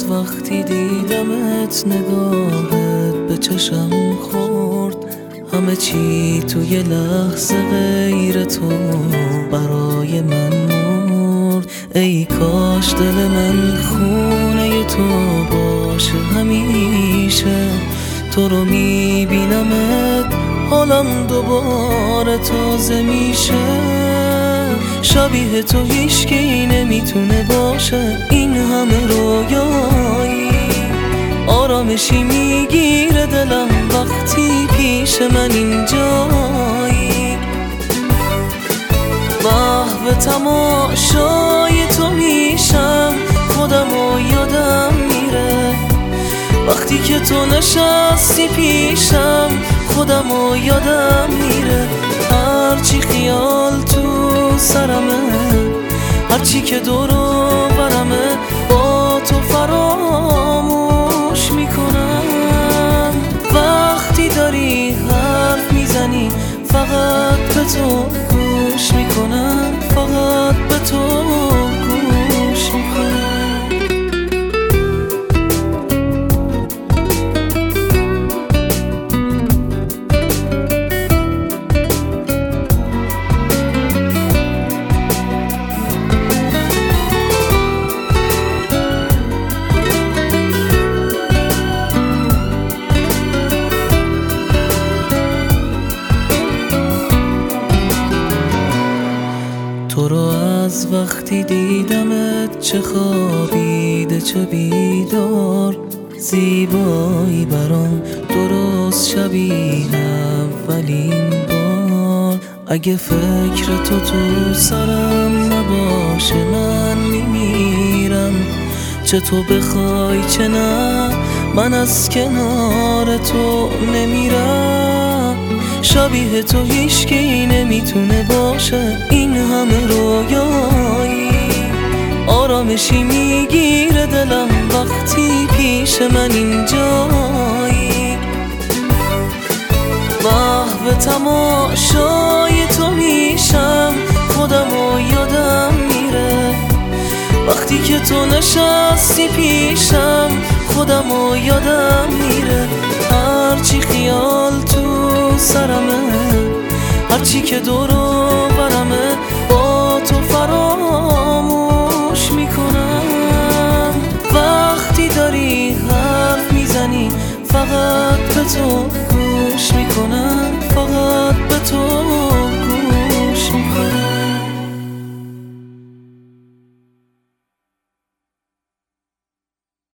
از وقتی دیدمت نگاهت به چشم خورد، همه چی توی لحظه غیر تو برای من مرد. ای کاش دل من خونه تو باشه همیشه، تو رو میبینمت حالم دوباره تازه میشه. شبیه تو هیچکی نمیتونه باشه، این همه رویایی آرامشی میگیره دلم وقتی پیش من اینجایی. محو تماشای تو میشم، خودمو یادم میره وقتی که تو نشستی پیشم، خودمو یادم میره. هرچی خیال تو سرمه، هرچی که دورو برمه، با تو فراموش میکنم. وقتی داری حرف میزنی فقط به تو گوش میکنم، فقط به تو گوش میکنم. تو رو از وقتی دیدمت چه خوابیده چه بیدار، زیبایی برام درست شبیه اولین بار. اگه فکر تو سرم نباشه من میمیرم، چه تو بخوای چه نه من از کنار تو نمیرم. شبیه تو هیچکی نمیتونه باشه، این همه رویایی آرامشی میگیره دلم وقتی پیش من اینجایی. محو تماشای تو میشم، خودمو یادم میره وقتی که تو نشستی پیشم، خودمو یادم میره. هرچی خیال تو سرمه، هرچی که دورو برمه، با تو فراموش میکنم. وقتی داری حرف میزنی فقط به تو گوش میکنم.